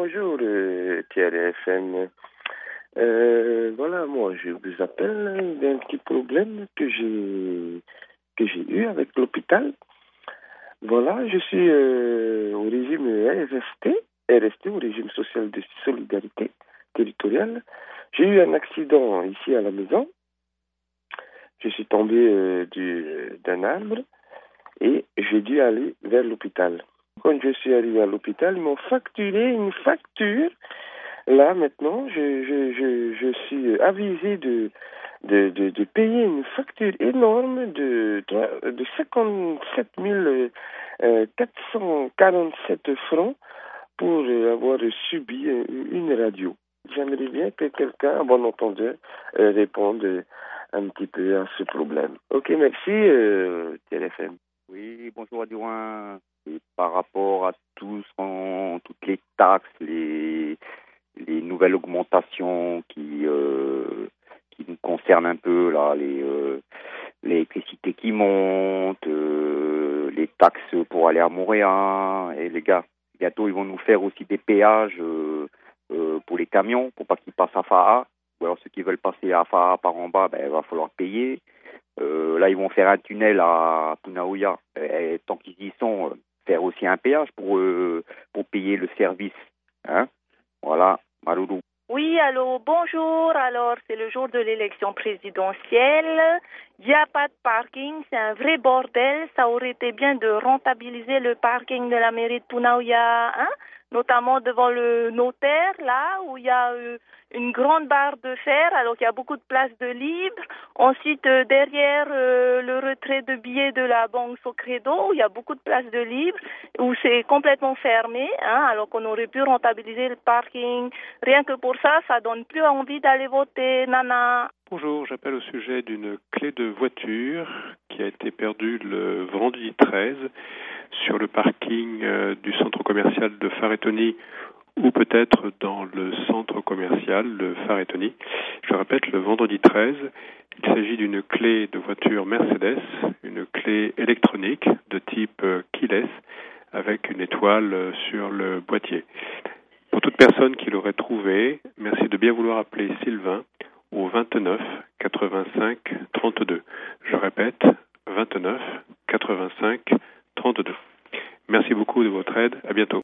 bonjour TRFM. Voilà, moi je vous appelle d'un petit problème que j'ai eu avec l'hôpital. Voilà, je suis au régime RST, au régime social de solidarité territoriale. J'ai eu un accident ici à la maison. Je suis tombé d'un arbre et j'ai dû aller vers l'hôpital. Quand je suis arrivé à l'hôpital, ils m'ont facturé une facture. Là, maintenant, je suis avisé de payer une facture énorme de 57 447 francs pour avoir subi une radio. J'aimerais bien que quelqu'un, à bon entendeur, réponde un petit peu à ce problème. Ok, merci, TLFM. Oui, bonjour Adjoint. Et par rapport à toutes les taxes, les nouvelles augmentations qui nous concernent un peu, là, l'électricité qui monte, les taxes pour aller à Montréal, et les gars, bientôt ils vont nous faire aussi des péages pour les camions, pour pas qu'ils passent à Faha, ou alors ceux qui veulent passer à Faha par en bas, il va falloir payer. Là, ils vont faire un tunnel à Punaouia. Et tant qu'ils y sont, faire aussi un péage pour payer le service. Hein? Voilà, Maroulou. Oui, allô, bonjour. Alors, c'est le jour de l'élection présidentielle. Il n'y a pas de parking, c'est un vrai bordel. Ça aurait été bien de rentabiliser le parking de la mairie de Punaouia, hein? Notamment devant le notaire, là, où il y a une grande barre de fer, alors qu'il y a beaucoup de places de libre. Ensuite, derrière le retrait de billets de la banque Socredo, où il y a beaucoup de places de libre, où c'est complètement fermé, hein, alors qu'on aurait pu rentabiliser le parking. Rien que pour ça, ça donne plus envie d'aller voter, nana. Bonjour, j'appelle au sujet d'une clé de voiture qui a été perdue le vendredi 13 sur le parking du centre commercial de Faretoni, ou peut-être dans le centre commercial de Faretoni. Je répète, le vendredi 13, il s'agit d'une clé de voiture Mercedes, une clé électronique de type keyless avec une étoile sur le boîtier. Pour toute personne qui l'aurait trouvée, merci de bien vouloir appeler Sylvain au 29 85 32. Je répète, 29 85 32. Merci beaucoup de votre aide. À bientôt.